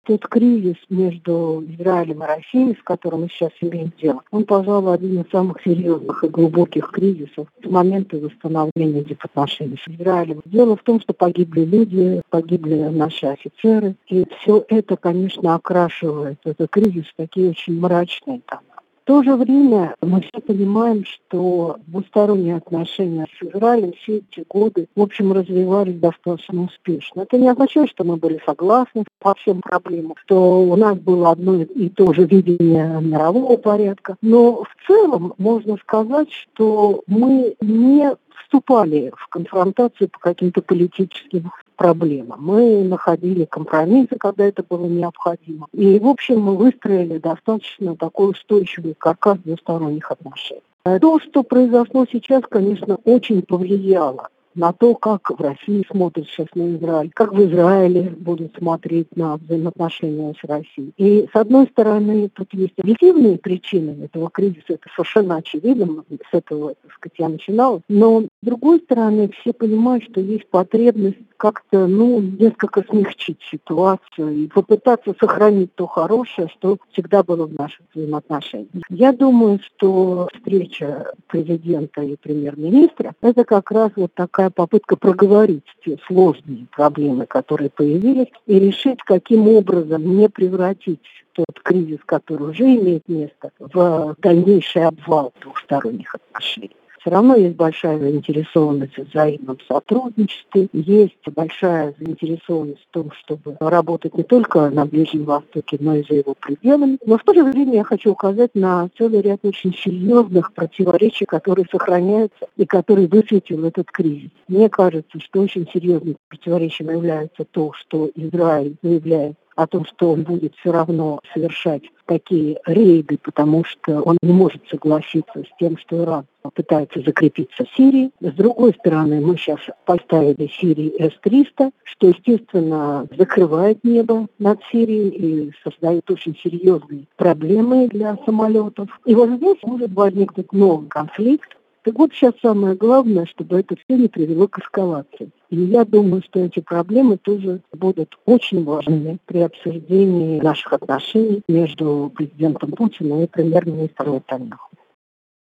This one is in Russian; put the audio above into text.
Тот кризис между Израилем и Россией, с которым мы сейчас имеем дело, он, пожалуй, один из самых серьезных и глубоких кризисов с момента восстановления дипотношений с Израилем. Дело в том, что погибли люди, погибли наши офицеры, и все это, конечно, окрашивает этот кризис в такие очень мрачные тона. В то же время мы все понимаем, что двусторонние отношения с Израилем все эти годы, в общем, развивались достаточно успешно. Это не означает, что мы были согласны по всем проблемам, что у нас было одно и то же видение мирового порядка. Но в целом можно сказать, что мы не вступали в конфронтацию по каким-то политическим проблемам. Мы находили компромиссы, когда это было необходимо. И, в общем, мы выстроили достаточно такой устойчивый каркас двусторонних отношений. То, что произошло сейчас, конечно, очень повлияло на то, как в России смотрят сейчас на Израиль, как в Израиле будут смотреть на взаимоотношения с Россией. И, с одной стороны, тут есть объективные причины этого кризиса, это совершенно очевидно, с этого, так сказать, я начинала. Но, с другой стороны, все понимают, что есть потребность как-то, несколько смягчить ситуацию и попытаться сохранить то хорошее, что всегда было в наших взаимоотношениях. Я думаю, что встреча президента и премьер-министра – это как раз вот такая попытка проговорить те сложные проблемы, которые появились, и решить, каким образом не превратить тот кризис, который уже имеет место, в дальнейший обвал двухсторонних отношений. Все равно есть большая заинтересованность в взаимном сотрудничестве, есть большая заинтересованность в том, чтобы работать не только на Ближнем Востоке, но и за его пределами. Но в то же время я хочу указать на целый ряд очень серьезных противоречий, которые сохраняются и которые высветил этот кризис. Мне кажется, что очень серьезным противоречием является то, что Израиль заявляет о том, что он будет все равно совершать такие рейды, потому что он не может согласиться с тем, что Иран пытается закрепиться в Сирии. С другой стороны, мы сейчас поставили Сирии С-300, что, естественно, закрывает небо над Сирией и создает очень серьезные проблемы для самолетов. И вот здесь может возникнуть новый конфликт. Так вот, сейчас самое главное, чтобы это все не привело к эскалации. И я думаю, что эти проблемы тоже будут очень важными при обсуждении наших отношений между президентом Путиным и премьер-министром Нетаньяху.